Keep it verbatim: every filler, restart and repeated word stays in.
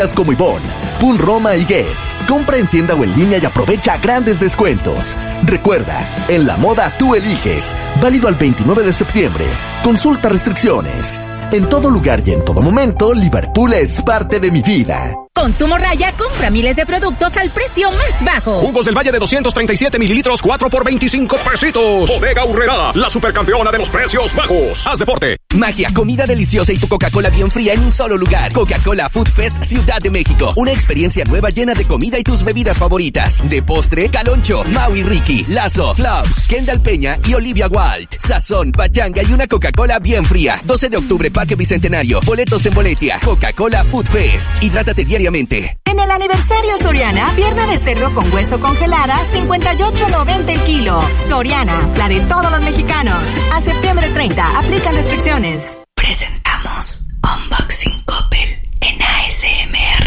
Como Ivonne, Pun Roma y Guess. Compra en tienda o en línea y aprovecha grandes descuentos. Recuerda, en la moda tú eliges. Válido al veintinueve de septiembre. Consulta restricciones. En todo lugar y en todo momento, Liverpool es parte de mi vida. Con tu morralla, compra miles de productos al precio más bajo. Jugos del Valle de doscientos treinta y siete mililitros, cuatro por veinticinco pesitos. Bodega Aurrerá, la supercampeona de los precios bajos. Haz deporte. Magia, comida deliciosa y tu Coca-Cola bien fría en un solo lugar. Coca-Cola Food Fest Ciudad de México. Una experiencia nueva llena de comida y tus bebidas favoritas. De postre, Caloncho, Maui Ricky, Lazo, Flaus, Kendall Peña y Olivia Wilde. Sazón, pachanga y una Coca-Cola bien fría. doce de octubre, Parque Bicentenario. Boletos en Boletia. Coca-Cola Food Fest. Hidrátate diariamente. En el aniversario Soriana, pierna de cerdo con hueso congelada, cincuenta y ocho noventa el kilo. Soriana, la de todos los mexicanos. A septiembre treinta, aplican restricciones. Presentamos Unboxing Coppel en A S M R.